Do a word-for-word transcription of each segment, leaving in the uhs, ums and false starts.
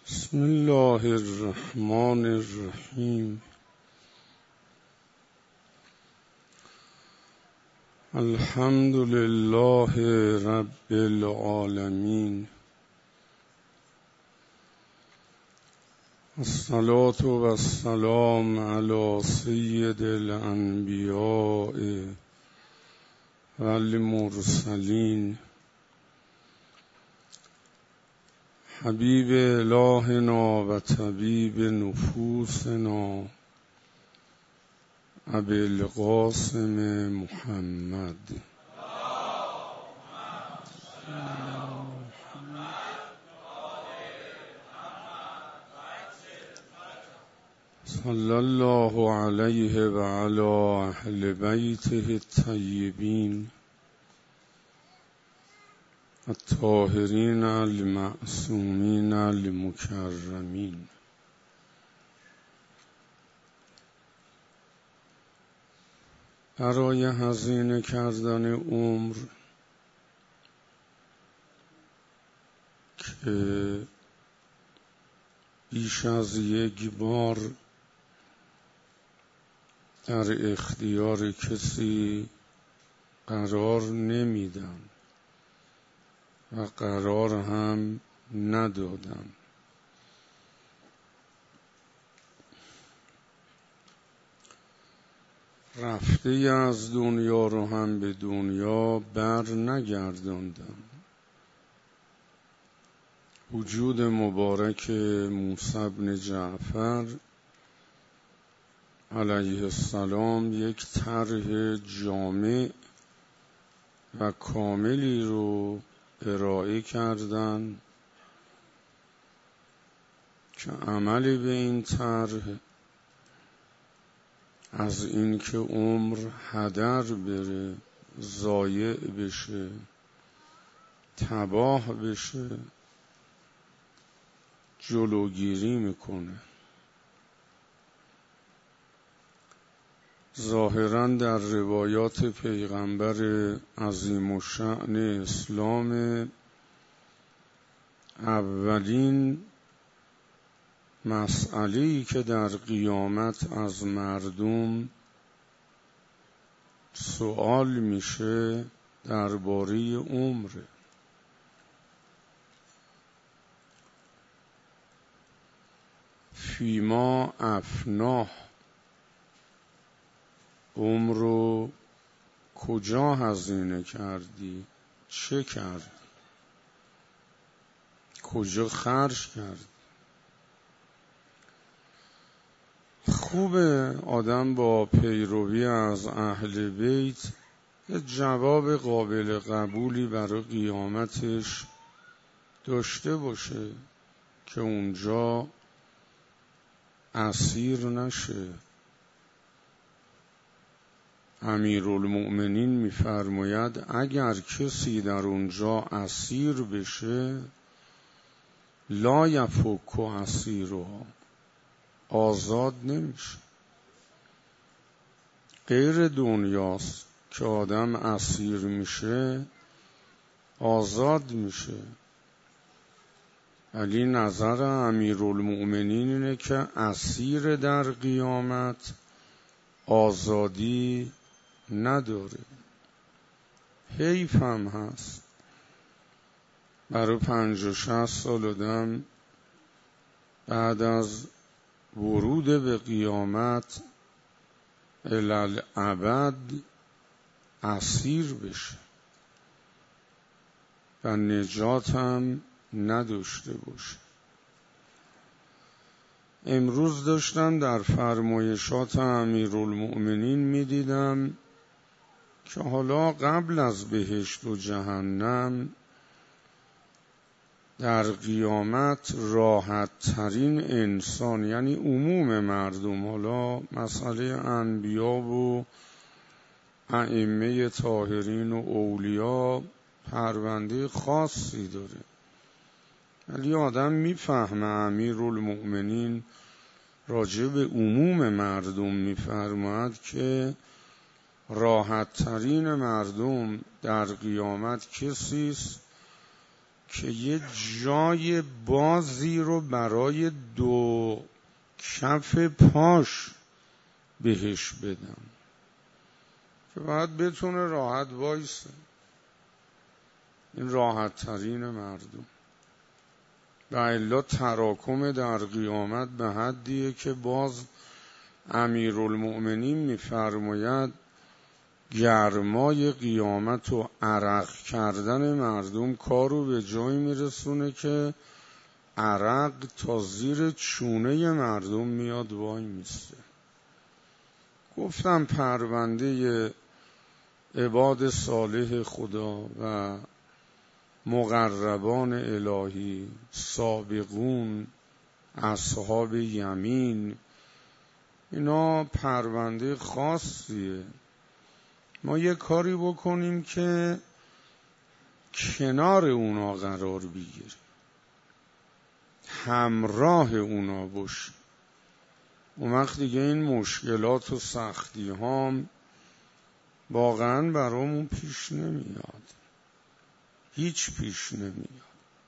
بسم الله الرحمن الرحیم. الحمد لله رب العالمین. الصلاة و السلام علی سید الانبیاء و المرسلین حبیب الهنا و طبیب نفوسنا ابی القاسم محمد. صلی الله علیه و علی اهل بیته الطیبین الطاهرین المعصومین المکرمین. برای هزینه کردن عمر که بیش از یک بار در اختیار کسی قرار نمیدم و قرار هم ندادم. رفته از دنیا رو هم به دنیا بر نگرداندم. وجود مبارک موسی بن جعفر علیه السلام یک طرح جامع و کاملی رو ارائه کردن که عمل به این طرح از این که عمر هدر بره، ضایع بشه، تباه بشه جلوگیری میکنه. ظاهراً در روایات پیغمبر عظیم الشأن اسلام اولین مسئله‌ای که در قیامت از مردم سوال میشه درباره عمر. فیما افناه، عمر رو کجا هزینه کردی؟ چه کردی؟ کجا خرج کردی؟ خوبه آدم با پیروی از اهل بیت یه جواب قابل قبولی برای قیامتش داشته باشه که اونجا اسیر نشه. امیرالمؤمنین می‌فرماید اگر کسی در اونجا اسیر بشه لا یفک اسیرها، آزاد نمیشه. غیر دنیاست که آدم اسیر میشه آزاد میشه. ولی نظر امیرالمؤمنین اینه که اسیر در قیامت آزادی نداره. حیف هم هست برای پنج و شصت سال آدم بعد از ورود به قیامت الالعبد اسیر بشه و نجات هم نداشته باشه. امروز داشتم در فرمایشات امیرالمؤمنین میدیدم که حالا قبل از بهشت و جهنم در قیامت راحت ترین انسان، یعنی عموم مردم، حالا مسئله انبیا و ائمه طاهرین و اولیا پرونده خاصی داره، ولی آدم میفهمه امیرالمؤمنین راجع به عموم مردم میفرماید که راحت ترین مردم در قیامت کسی است که یه جای بازی رو برای دو کف پاش بهش بدم که باید بتونه راحت وایسه. این راحت ترین مردم. و الا تراکم در قیامت به حدیه که باز امیرالمؤمنین میفرماید گرمای قیامت و عرق کردن مردم کارو به جایی میرسونه که عرق تا زیر چونه مردم میاد وای میسته. گفتم پرونده عباد صالح خدا و مقربان الهی، سابقون، اصحاب یمین، اینا پرونده خاصیه. ما یه کاری بکنیم که کنار اونا قرار بگیریم، همراه اونا باشیم. اون وقت دیگه این مشکلات و سختی هم واقعا برامون پیش نمیاد، هیچ پیش نمیاد.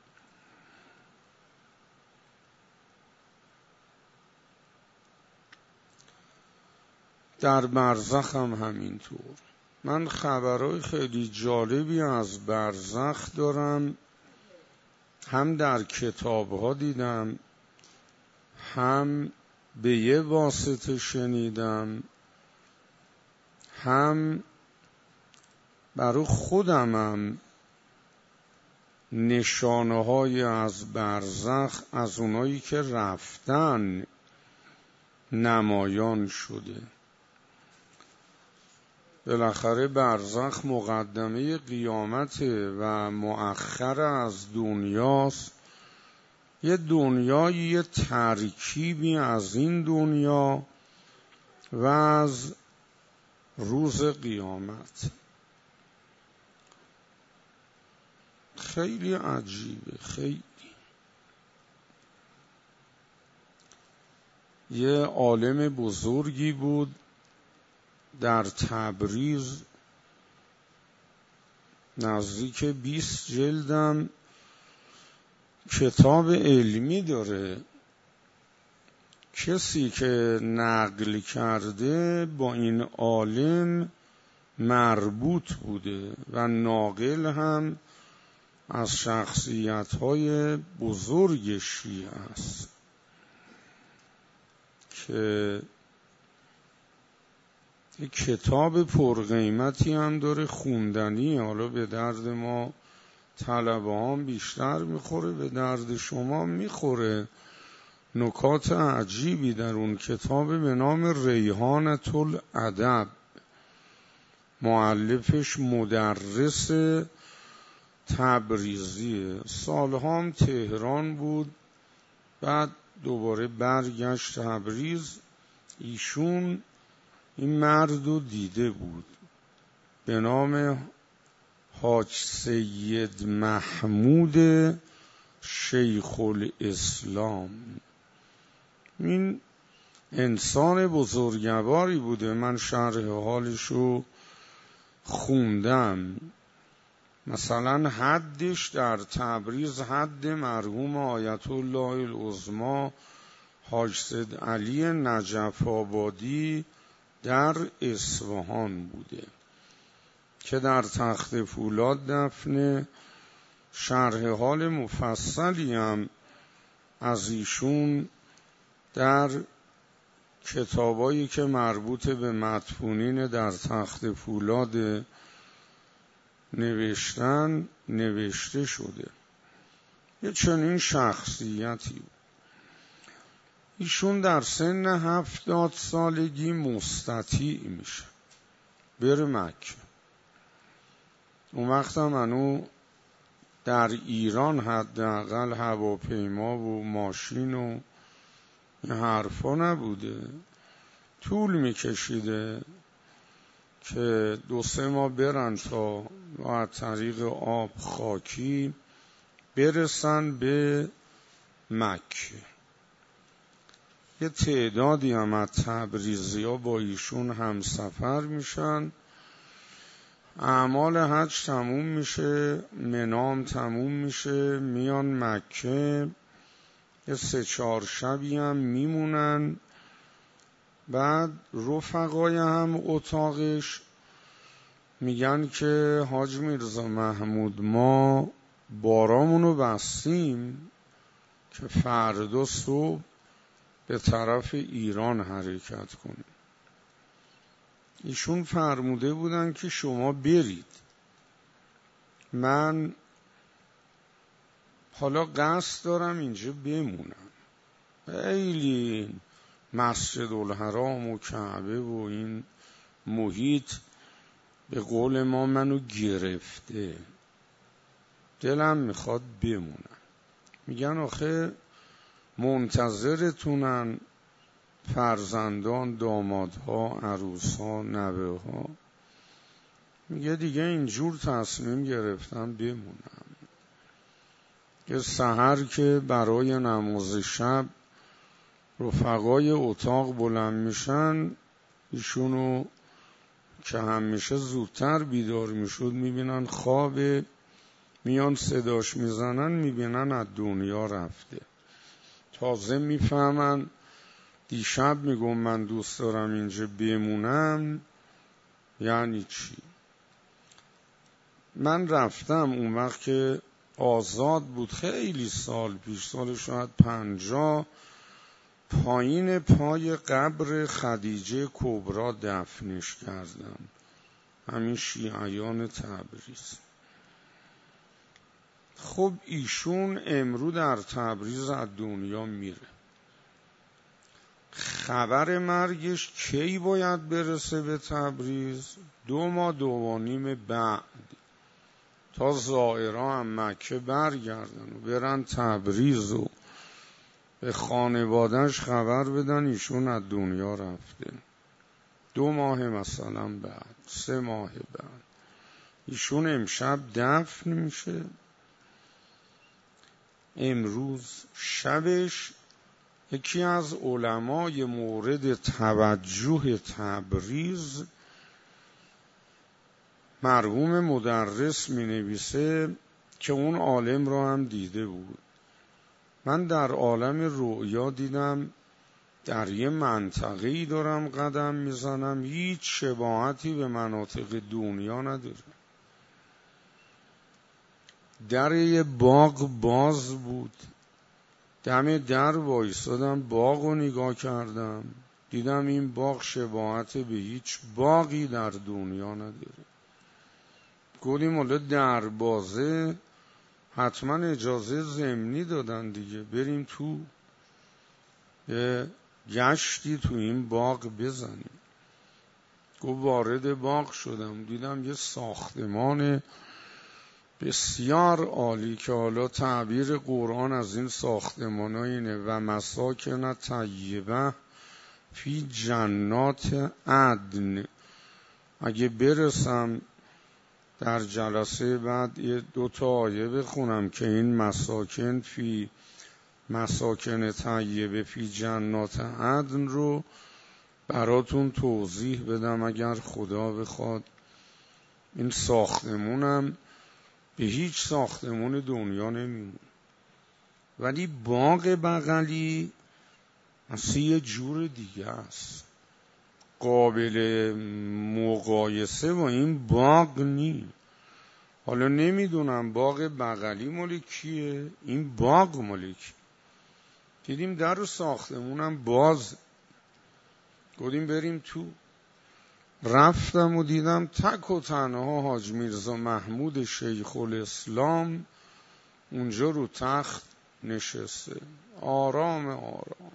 در برزخ هم همینطور. من خبرهای خیلی جالبی از برزخ دارم، هم در کتابها دیدم، هم به یه واسطه شنیدم، هم برای خودمم نشانه های از برزخ از اونایی که رفتن نمایان شده. بالاخره برزخ مقدمه قیامته و مؤخر از دنیاست. یه دنیایی، یه ترکیبی از این دنیا و از روز قیامت. خیلی عجیبه، خیلی. یه عالم بزرگی بود در تبریز، نزدیک بیست جلدم کتاب علمی داره. کسی که نقل کرده با این عالم مربوط بوده و ناقل هم از شخصیت‌های بزرگ شیعه است که یک کتاب پرقیمتی هم داره، خوندنی. حالا به درد ما طلبه هم بیشتر میخوره، به درد شما میخوره. نکات عجیبی در اون کتاب به نام ریحانة الادب. مؤلفش مدرس تبریزیه، سالها هم تهران بود، بعد دوباره برگشت تبریز. ایشون این مرد رو دیده بود به نام حاج سید محمود شیخ الاسلام. این انسان بزرگواری بوده. من شرح حالشو خوندم. مثلا حدش در تبریز حد مرحوم آیت الله العظمی حاج سید علی نجف آبادی در اصفهان بوده که در تخت فولاد دفنه. شرح حال مفصلی هم از ایشون در کتابایی که مربوط به مدفونین در تخت فولاد نوشتن نوشته شده. یه چنین شخصیتی بود. ایشون در سن هفتاد سالگی مستطیع میشه بره مکه. اون وقت هم انو در ایران حداقل هواپیما و ماشین و این حرفا نبوده. طول میکشیده که دو سه ماه برن تا از طریق آب خاکی برسن به مکه. یه تعدادی هم از تبریزی ها با ایشون هم سفر میشن. اعمال حج تموم میشه، منام تموم میشه، میان مکه، یه سه چهار شبی هم میمونن. بعد رفقای هم اتاقش میگن که حاج میرزا محمود ما بارامونو بستیم که فردا صبح به طرف ایران حرکت کنیم. ایشون فرموده بودن که شما برید، من حالا قصد دارم اینجا بمونم. خیلی مسجد الحرام و کعبه و این محیط به قول ما منو گرفته، دلم میخواد بمونم. میگن آخه منتظرتونن فرزندان، دامادها، عروسها، نوه ها. میگه دیگه اینجور تصمیم گرفتم بمونم. یه سحر که برای نماز شب رفقای اتاق بلند میشن، ایشونو که همیشه زودتر بیدار میشد میبینن خواب، میان صداش میزنن، میبینن از دنیا رفته. تازه میفهمن دیشب میگم من دوست دارم اینجا بمونم یعنی چی. من رفتم اون وقت که آزاد بود، خیلی سال پیش، سال شاید پنجاه، پایین پای قبر خدیجه کبرا دفنش کردم، همین شیعیان تبریز. خب ایشون امرو در تبریز از دنیا میره. خبر مرگش کی باید برسه به تبریز؟ دو ماه دو و نیم بعد، تا زائرها هم مکه برگردن و برن تبریز و به خانوادهش خبر بدن ایشون از دنیا رفته. دو ماه مثلا بعد، سه ماه بعد ایشون امشب دفن میشه. امروز شبش یکی از علمای مورد توجه تبریز، مرحوم مدرس، می نویسه که اون عالم را هم دیده بود. من در عالم رؤیا دیدم در یه منطقه‌ای دارم قدم میزنم، هیچ شباهتی به مناطق دنیا نداره. در یه باغ باز بود، دم در وایسادم، باغ رو نگاه کردم، دیدم این باغ شباهت به هیچ باغی در دنیا نداره. گفتیم حالا در بازه، حتما اجازه ضمنی دادن دیگه، بریم تو یه گشتی تو این باغ بزنیم. گفت وارد باغ شدم، دیدم یه ساختمان بسیار عالی که حالا تعبیر قرآن از این ساختمان ها اینه و مساکن طیبه فی جنات عدن. اگه برسم در جلسه بعد یه دو تا آیه بخونم که این مساکن فی مساکن طیبه فی جنات عدن رو براتون توضیح بدم اگر خدا بخواد. این ساختمونم به هیچ ساختمون دنیا نمیمونه، ولی باغ بغلی اصلا یه جور دیگه است، قابل مقایسه با این باغ نی. حالا نمیدونم باغ بغلی مال کیه، این باغ مال کیه. دیدیم در ساختمونم باز، گفتیم بریم تو. رفتم و دیدم تک و تنها حاج میرزا محمود شیخ الاسلام اونجا رو تخت نشسته، آرام آرام.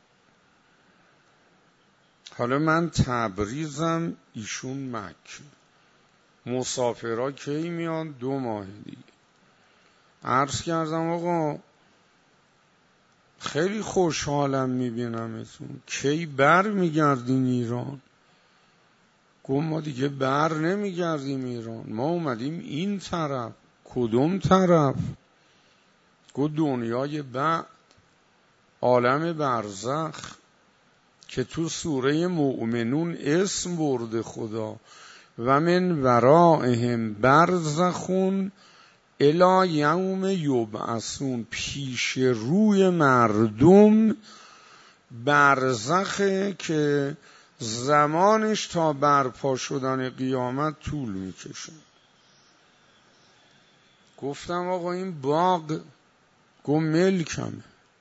حالا من تبریزم، ایشون مکه. مسافرها کی میان؟ دو ماه دیگه. عرض کردم آقا خیلی خوشحالم میبینمتون، کی بر میگردین ایران؟ گفت ما دیگه بر نمیگردیم ایران، ما اومدیم این طرف. کدوم طرف؟ گفت دنیای بعد، عالم برزخ که تو سوره مؤمنون اسم برده خدا و من ورائهم برزخ الی یوم یبعثون. پیش روی مردم برزخه که زمانش تا برپا شدن قیامت طول میکشه. گفتم آقا این باغ، گو ملکمه،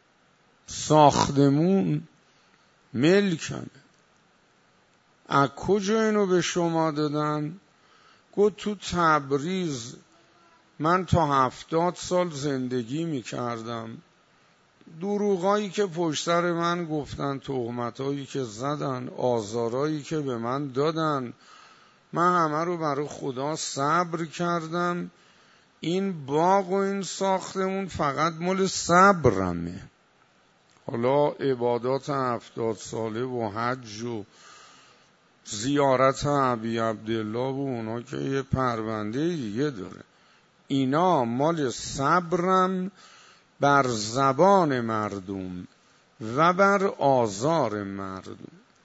ساختمون ملکمه، از کجا اینو به شما دادن؟ گو تو تبریز من تا هفتاد سال زندگی میکردم، دروغایی که پشت سر من گفتن، تهمتایی که زدن، آزارایی که به من دادن، من همه رو برای خدا صبر کردم. این باغ و این ساختمون فقط مال صبرمه. حالا عبادات هفتاد ساله و حج و زیارت ابی عبدالله و اونا که یه پرونده دیگه داره، اینا مال صبرم بر زبان مردم و بر آزار مردم.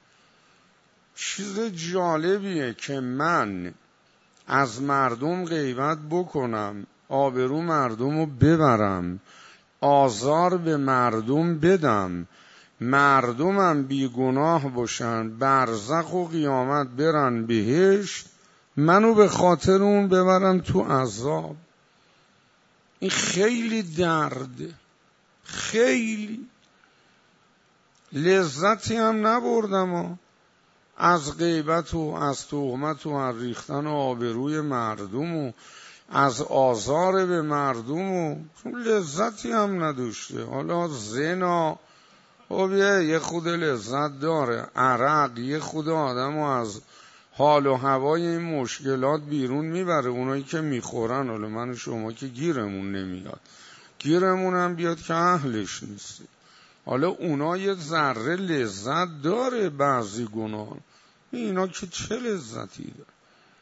چیز جالبیه که من از مردم غیبت بکنم، آبرو مردم رو ببرم، آزار به مردم بدم، مردمم بیگناه باشن، برزخ و قیامت برن بهشت، منو به خاطر اون ببرن تو عذاب. این خیلی درده، خیلی لذتی هم نبردم و از غیبت و از تهمت و از ریختن و آبروی مردم و از آزار به مردم و لذتی هم نداشته. حالا زنا خب یه خود لذت داره، عرق یه خود آدم و از حال و هوای این مشکلات بیرون میبره. اونایی که میخورن، حالا من و شما که گیرمون نمیاد، گیرمون هم بیاد که اهلش نیستی، حالا اونا یه ذره لذت داره. بعضی گناه اینا که چه لذتی داره.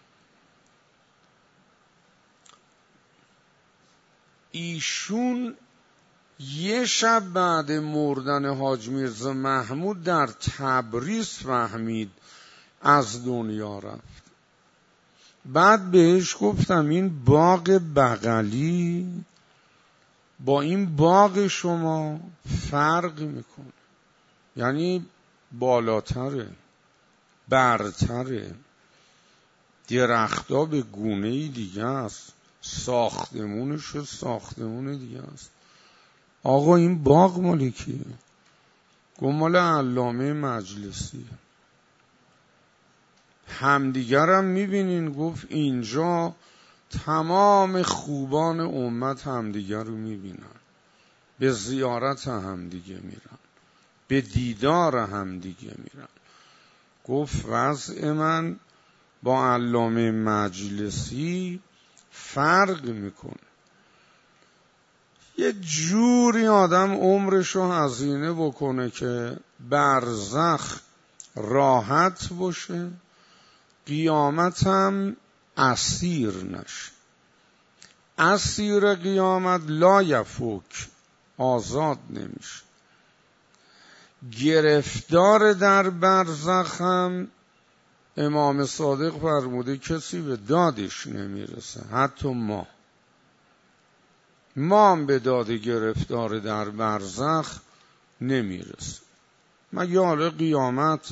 ایشون یه شب بعد مردن حاج میرزا محمود در تبریز فهمید از دنیا رفت. بعد بهش گفتم این باغ بغلی با این باغ شما فرق میکنه، یعنی بالاتره، برتره، درختا به گونه دیگه است، ساختمونش و ساختمون دیگه است. آقا این باغ مال کیه؟ گفت مال علامه مجلسی. همدیگرم میبینین؟ گفت اینجا تمام خوبان امت همدیگر رو میبینن، به زیارت همدیگه میرن، به دیدار همدیگه میرن. گفت وضع من با علامه مجلسی فرق میکنه. یه جوری آدم عمرشو هزینه بکنه که برزخ راحت باشه، قیامت هم اسیر نشه. اسیر قیامت لا یفک، آزاد نمیشه. گرفتار در برزخ هم امام صادق فرموده کسی به دادش نمیرسه، حتی ما ما هم به داد گرفتار در برزخ نمیرسه. مگه حالا قیامت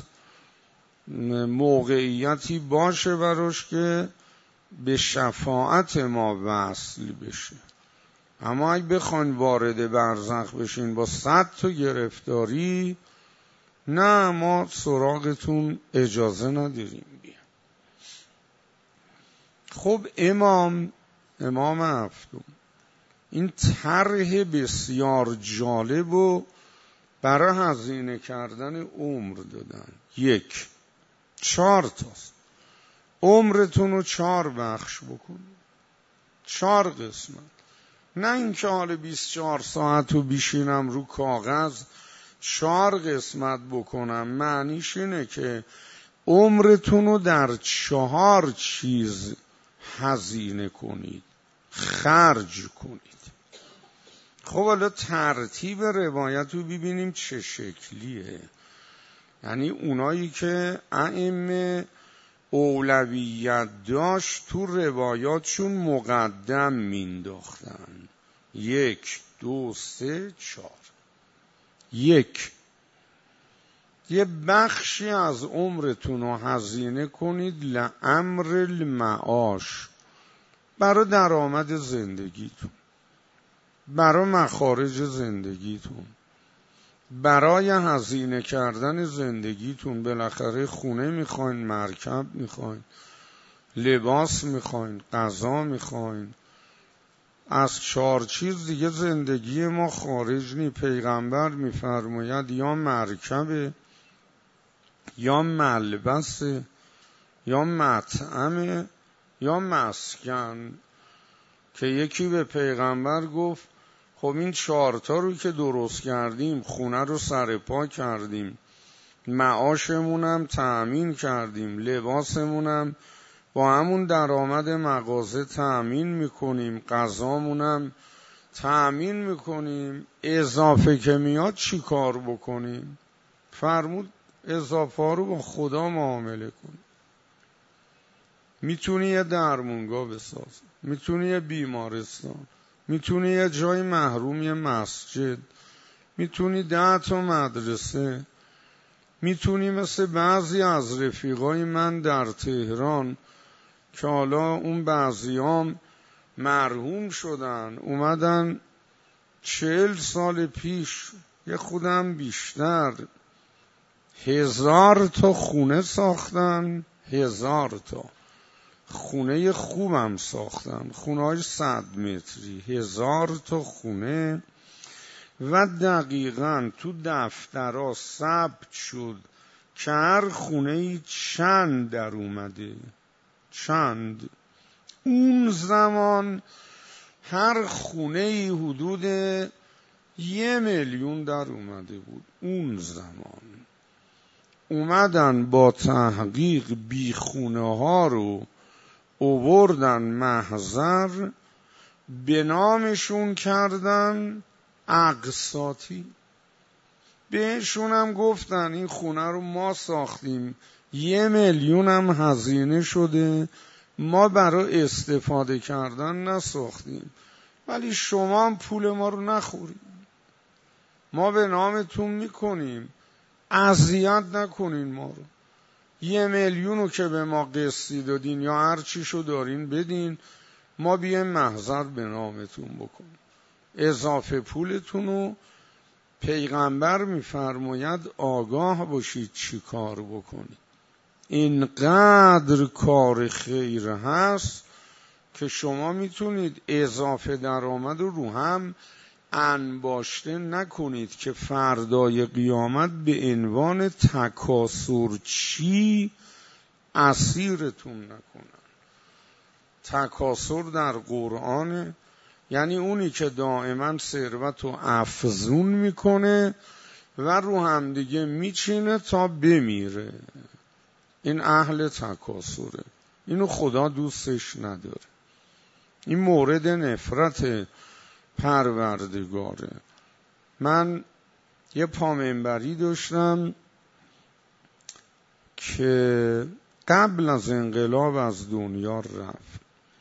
موقعیتی باشه براش که به شفاعت ما وصل بشه. اما اگه بخواین وارد برزخ بشین با صد تا گرفتاری، نه ما سراغتون اجازه نداریم بیا. خب امام امام هفتم این طرح بسیار جالب و برای هزینه کردن عمر دادن. یک، چهار تاست، عمرتون رو چهار بخش بکنید، چهار قسمت. نه اینکه حال بیست و چهار ساعت رو بیشینم رو کاغذ چهار قسمت بکنم. معنیش اینه که عمرتون رو در چهار چیز هزینه کنید، خرج کنید. خب حالا ترتیب روایت رو ببینیم چه شکلیه. یعنی اونایی که ائمه اولویت داشت تو روایاتشون مقدم مینداختن. یک دو سه چهار. یک، یه بخشی از عمرتون رو هزینه کنید لامر المعاش، برای درآمد زندگیتون، برای مخارج زندگیتون، برای هزینه کردن زندگیتون. بالاخره خونه میخواین، مرکب میخواین، لباس میخواین، غذا میخواین. از چهار چیز دیگه زندگی ما خارج نی. پیغمبر میفرماید یا مرکب، یا ملبس، یا مطعم، یا مسکن. که یکی به پیغمبر گفت خب این چهارتا رو که درست کردیم، خونه رو سرپا کردیم، معاشمونم تأمین کردیم، لباسمونم با همون درآمد مغازه تأمین میکنیم، غذامونم تأمین میکنیم، اضافه که میاد چی کار بکنیم؟ فرمود اضافه ها رو با خدا معامله کن. میتونی یه درمونگاه بساز، میتونی یه بیمارستان، میتونی یه جای محروم یه مسجد، میتونی ده تا مدرسه، میتونی مثل بعضی از رفیقای من در تهران که حالا اون بعضیام مرحوم شدن، اومدن چهل سال پیش یه خودم بیشتر هزار تا خونه ساختن، هزار تا خونه خوبم ساختن، خونه های صد متری، هزار تا خونه. و دقیقاً تو دفترها ثبت شد که هر خونه ای چند در اومده، چند. اون زمان هر خونه ای حدود یه میلیون در اومده بود. اون زمان اومدن با تحقیق بی خونه ها رو اووردن محضر، به نامشون کردن اقساطی. بهشون هم گفتن این خونه رو ما ساختیم، یه میلیون هم هزینه شده، ما برای استفاده کردن نساختیم، ولی شما هم پول ما رو نخورید، ما به نامتون میکنیم، اذیت نکنین ما رو. یه میلیونو که به ما قسطی دادین یا هر چیشو دارین بدین، ما بیایم محضر به نامتون بکنیم. اضافه پولتونو پیغمبر میفرماید آگاه باشید چی کار بکنید. اینقدر کار خیر هست که شما میتونید اضافه درآمد رو رو هم انباشته نکنید که فردای قیامت به عنوان تکاسر چی اسیرتون نکنن. تکاسر در قرآن یعنی اونی که دائما ثروت رو افزون میکنه و رو هم دیگه میچینه تا بمیره، این اهل تکاسره. اینو خدا دوستش نداره، این مورد نفرت پروردگاره. من یه پامنبری داشتم که قبل از انقلاب از دنیا رفت.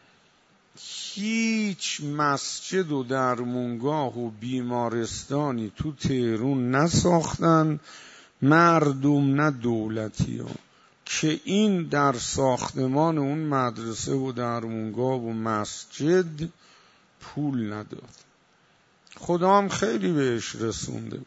هیچ مسجد و درمونگاه و بیمارستانی تو تهران نساختن مردم نه دولتی ها که این در ساختمان اون مدرسه و درمونگاه و مسجد پول نداد. خدا هم خیلی بهش رسونده،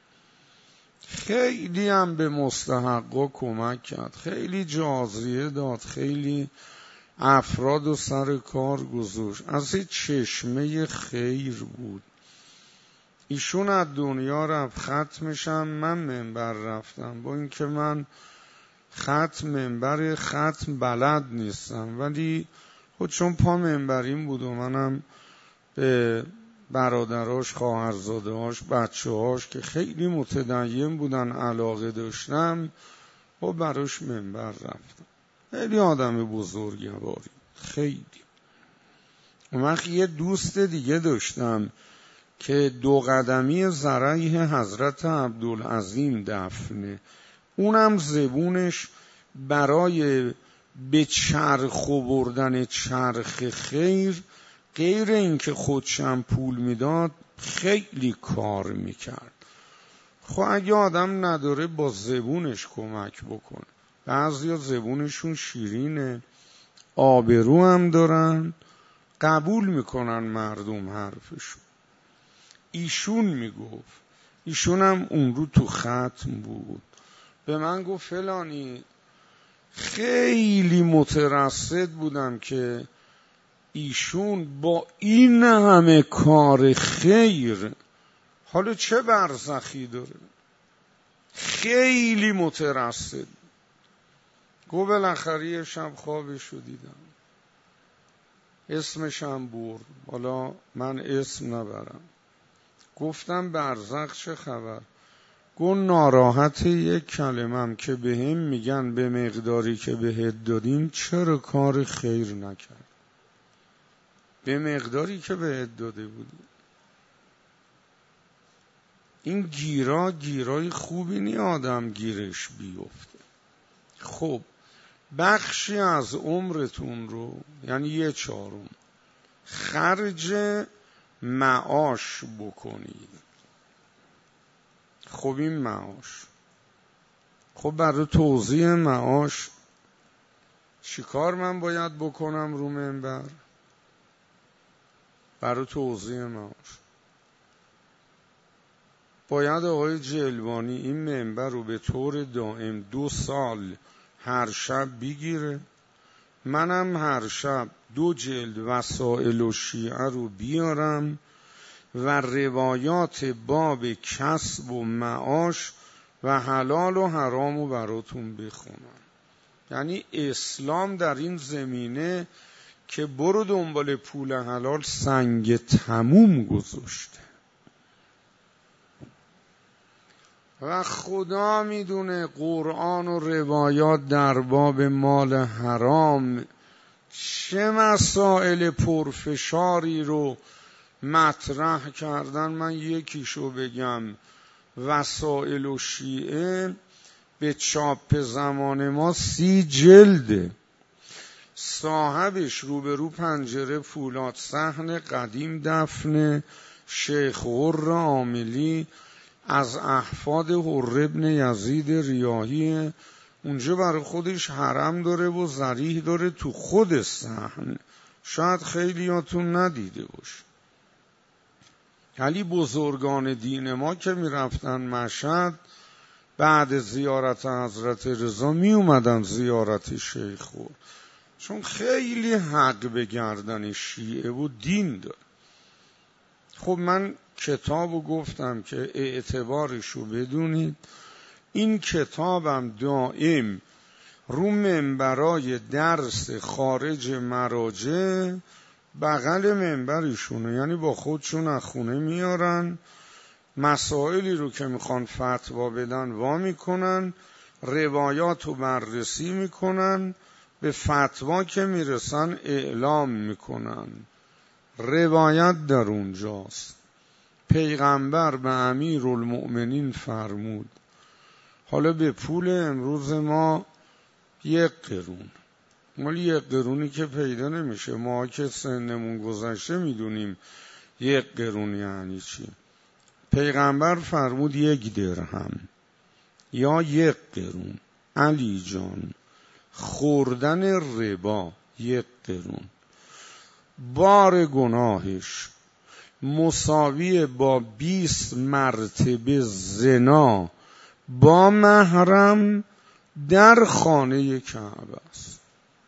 خیلی هم به مستحقا کمک کرد، خیلی جازیه داد، خیلی افراد و سر کار گذاشت. از این چشمه خیر بود. ایشون از دنیا رفت، ختمشم من منبر رفتم، با اینکه من ختم منبر ختم بلد نیستم، ولی خود چون پا منبریم بود و منم به برادراش، خواهرزادهاش، بچه‌هاش که خیلی متدین بودن علاقه داشتم و براش منبر رفتم. خیلی آدم بزرگواری، خیلی. اون وقت یه دوست دیگه داشتم که دو قدمی ذرایح حضرت عبدالعظیم دفنه، اونم زبونش برای به چرخ بردن چرخ خیر، غیر اینکه خودشم پول میداد خیلی کار میکرد. خب اگه آدم نداره با زبونش کمک بکنه. بعضیا زبونشون شیرینه، آبرو هم دارن، قبول میکنن مردم حرفشون. ایشون میگفت، ایشون هم اون رو تو ختم بود، به من گفت فلانی خیلی مترصد بودم که ایشون با این همه کار خیر حالا چه برزخی داره، خیلی مترصد. گفت بالاخره یه شب خوابشو دیدم، اسمشم برد، حالا من اسم نبرم. گفتم برزخ چه خبر؟ گفت ناراحت یک کلمم که به هم میگن به مقداری که بهت دادیم چرا کار خیر نکرد؟ به مقداری که بهت داده بودیم. این گیرا گیرای خوبی نی آدم گیرش بیفته. خب بخشی از عمرتون رو، یعنی یه چهارم، خرج معاش بکنید. خب این معاش، خب برای توزیع معاش چیکار من باید بکنم رو منبر؟ برای توزیع معاش باید آقای جلوانی این منبر رو به طور دائم دو سال هر شب بگیره، منم هر شب دو جلد وسائل و شیعه رو بیارم و روایات باب کسب و معاش و حلال و حرام رو براتون بخونم. یعنی اسلام در این زمینه که برو دنبال پول حلال سنگ تموم گذاشته و خدا میدونه قرآن و روایات در باب مال حرام چه مسائل پرفشاری رو مطرح کردن. من یکیشو بگم، وسائل و شیعه به چاپ زمان ما سی جلده، صاحبش روبرو پنجره فولاد صحن قدیم دفن شیخ حر عاملی از احفاد حر ابن یزید ریاحی، اونجا برای خودش حرم داره و ضریح داره تو خود صحن، شاید خیلیاتون ندیده باشه. ولی بزرگان دین ما که می رفتن مشهد بعد زیارت حضرت رضا می اومدن زیارت شیخ حر، چون خیلی حق به گردن شیعه و دین داره. خب من کتابو گفتم که اعتبارشو بدونید. این کتابم دائم رو منبرای درس خارج مراجع بغل منبرشونه، یعنی با خودشون از خونه میارن، مسائلی رو که میخوان فتوا بدن وا میکنن، روایات رو بررسی میکنن، به فتوا که میرسن اعلام میکنن. روایت در اونجاست. پیغمبر به امیرالمؤمنین فرمود، حالا به پول امروز ما یک قرون، مال یک قرونی که پیدا نمیشه، ما که سنمون گذشته میدونیم یک قرون یعنی چی. پیغمبر فرمود یک درهم یا یک قرون. علی جان، خوردن ربا یک قرون، بار گناهش مساوی با بیست مرتبه زنا با محرم در خانه کعبه است.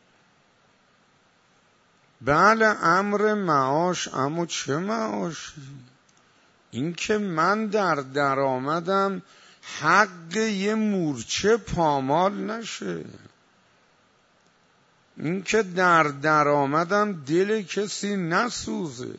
بله امر معاش، اما چه معاشی؟ این که من در درآمدم حق یه مورچه پامال نشه، این که در درآمدم دل کسی نسوزه.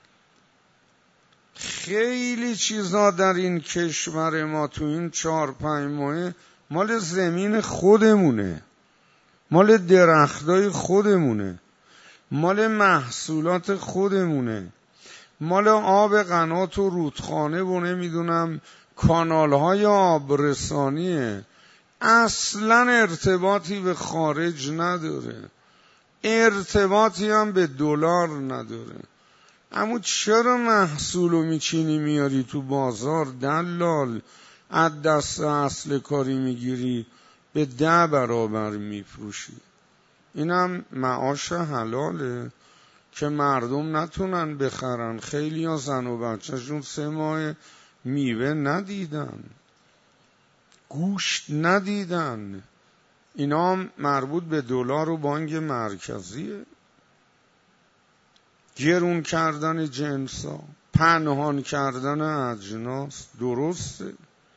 خیلی چیزا در این کشور ما تو این چهار پنج ماه مال زمین خودمونه، مال درختای خودمونه، مال محصولات خودمونه، مال آب قنات و رودخانه و نمیدونم کانالهای آبرسانیه. اصلا ارتباطی به خارج نداره، ارتباطی هم به دلار نداره. اما چرا محصولو میچینی میاری تو بازار، دلال از دست اصل کاری میگیری به ده برابر میفروشی؟ اینم معاش حلاله که مردم نتونن بخرن. خیلی ها زن و بچه‌شون سه ماه میوه ندیدن، گوشت ندیدن. اینا هم مربوط به دلار و بانک مرکزیه. گرون کردن جنسا، پنهان کردن اجناس. درسته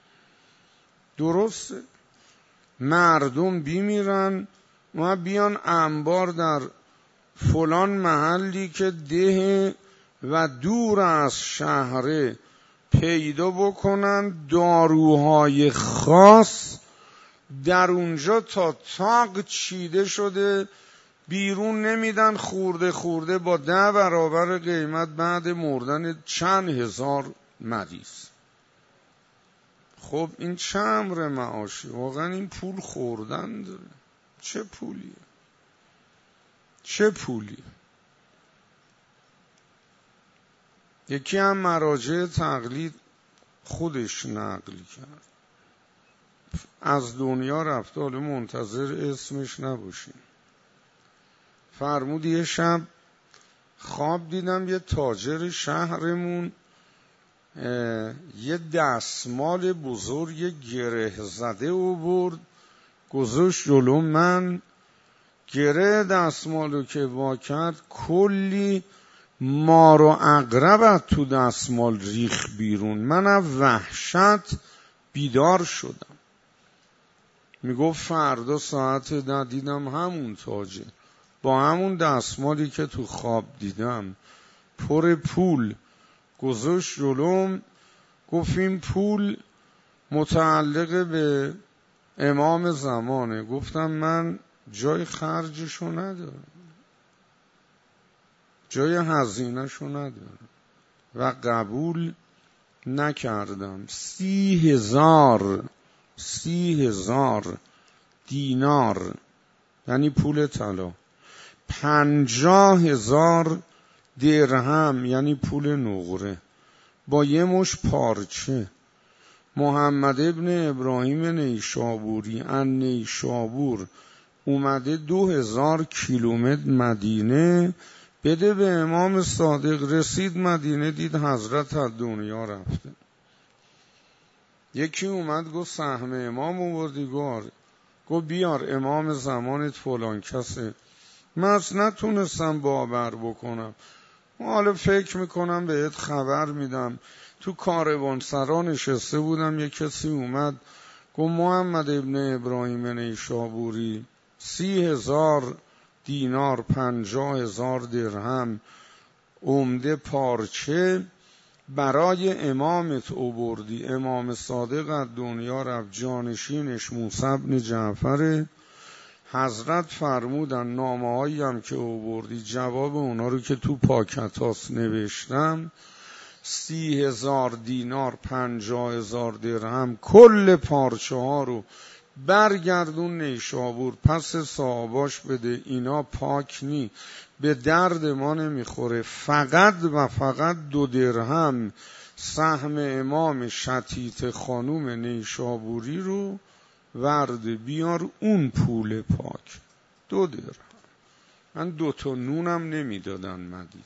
درسته مردم بیمیرن و بیان انبار در فلان محلی که ده و دور از شهره پیدا بکنن داروهای خاص در اونجا تا تاق چیده شده بیرون نمیدن، خورده خورده با ده برابر قیمت بعد مردن چند هزار مریض. خب این چه امر معاشی؟ واقعا این پول خوردن داره. چه پولیه؟ چه پولی؟ یکی هم مراجع تقلید خودش نقل کرد، از دنیا رفت، حالا منتظر اسمش نباشین. فرمود یه شب خواب دیدم یه تاجر شهرمون یه دستمال بزرگ گره زده آورد گذاشت جلو من. گره دستمالو که وا کرد کلی مار و عقرب تو دستمال ریخ بیرون. من از وحشت بیدار شدم. میگفت فردا ساعت ده دیدم همون تاجر با همون دستمالی که تو خواب دیدم پر پول گذاشت جلوم. گفت این پول متعلق به امام زمانه. گفتم من جای خرجشو ندارم، جای هزینهشو ندارم و قبول نکردم. سی هزار سی هزار دینار یعنی پول طلا، پنجاه هزار درهم یعنی پول نقره، با یه مش پارچه. محمد ابن ابراهیم نیشابوری ان نیشابور اومده دو هزار کیلومتر مدینه بده به امام صادق. رسید مدینه دید حضرت از دنیا رفته. یکی اومد گفت سهم امام آوردی؟ گفت گفت بیار امام زمانت فلان کسه. من اصلا نتونستم باور بکنم. حالا فکر میکنم بهت خبر میدم. تو کاروانسرا نشسته بودم، یک کسی اومد گفت محمد ابن ابراهیم نیشابوری سی هزار دینار پنجاه هزار درهم عمده پارچه برای امامت آوردی. امام صادق از دنیا رفت، جانشینش موسی بن جعفر. حضرت فرمودن نامه هایی هم که آوردی جواب اونا رو که تو پاکتاس نوشتم، سی هزار دینار پنجاه هزار درهم کل پارچه ها رو برگردون نیشابور پس صاحباش بده. اینا پاک نی، به درد ما نمیخوره. فقط و فقط دو درهم سهم امام شتیت خانوم نیشابوری رو ورد بیار، اون پول پاک. دو درهم. من دو تا نونم نمیدادن مدی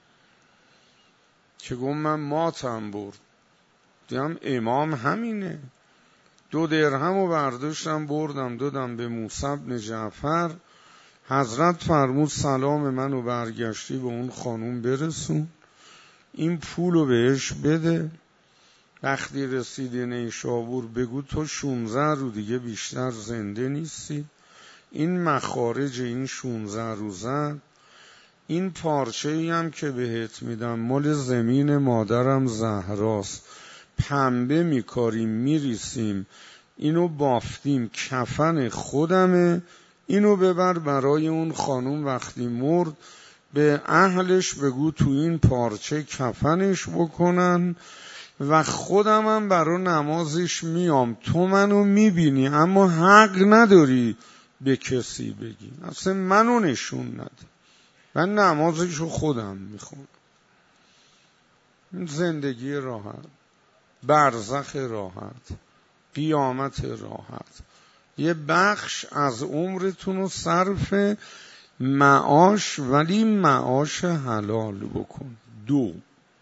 که گم من ماتم برد. دیدم امام همینه. دو درهم رو برداشتم بردم دادم به موسی بن جعفر. حضرت فرمود سلام منو برگشتی به اون خانوم برسون، این پولو بهش بده. وقتی رسیدی نیشابور بگو تو شونزده رو دیگه بیشتر زنده نیستی. این مخارج این شونزده رو زد. این پارچه ای هم که بهت میدم مال زمین مادرم زهراست، پنبه میکاریم میریسیم، اینو بافتیم، کفن خودمه، اینو ببر برای اون خانوم وقتی مرد به اهلش بگو تو این پارچه کفنش بکنن و خودم هم برای نمازش میام، تو منو میبینی اما حق نداری به کسی بگی، اصلا منو نشون نده، من نمازشو خودم میخونم. زندگی راحت، برزخ راحت، قیامت راحت. یه بخش از عمرتون رو صرف معاش، ولی معاش حلال بکن. دو،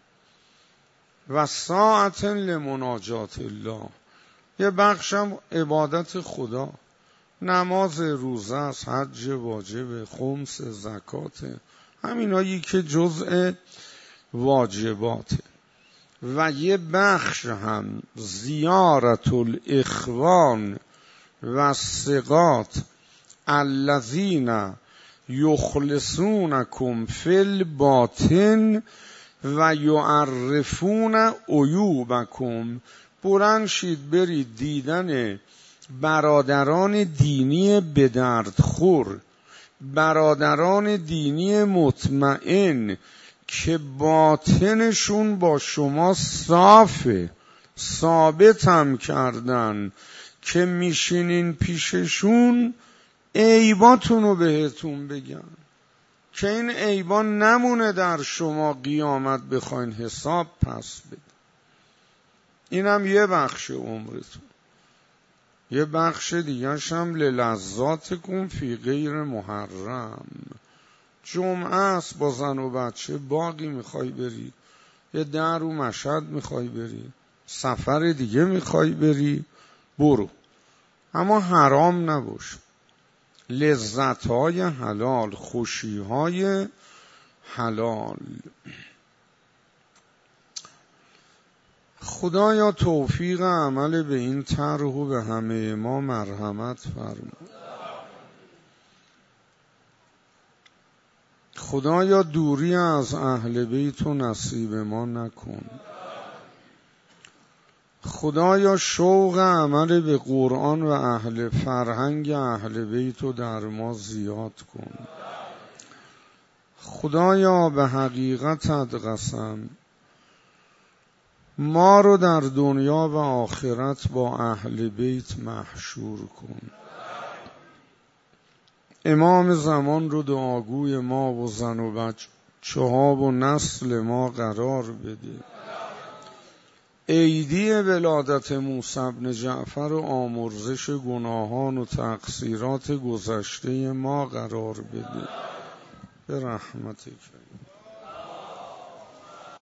و ساعت لمناجات الله، یه بخشم عبادت خدا، نماز، روزه است، حج واجب، خمس، زکات، همینایی که جزء واجباته. و یه بخش هم زیارت الاخوان و الثقات الذین یخلصونکم فی الباطن و یعرفون عیوبکم. بلند شید برید دیدن برادران دینی به درد خور، برادران دینی مطمئن که باطنشون با شما صافه، ثابت هم کردن که میشینین پیششون عیباتونو بهتون بگن که این عیبا نمونه در شما قیامت بخواین حساب پس بده. اینم یه بخش عمرتون. یه بخش دیگرش هم للذاتکم فی غیر محرم. جمعه است، با زن و بچه باقی میخوای بری، یه در و مشهد میخوای بری، سفر دیگه میخوای بری، برو، اما حرام نباش. لذت‌های حلال، خوشی‌های حلال. خدایا توفیق عمل به این طرح و به همه ما مرحمت فرما. خدایا دوری از اهل بیت و نصیب ما نکن. خدایا شوق عمل به قرآن و اهل فرهنگ اهل بیت رو در ما زیاد کن. خدایا به حقیقتت قسم، ما رو در دنیا و آخرت با اهل بیت محشور کن. امام زمان رو دعاگوی ما و زن و بچه ها و نسل ما قرار بده. عیدی ولادت موسی بن جعفر و آمرزش گناهان و تقصیرات گذشته ما قرار بده به رحمتک.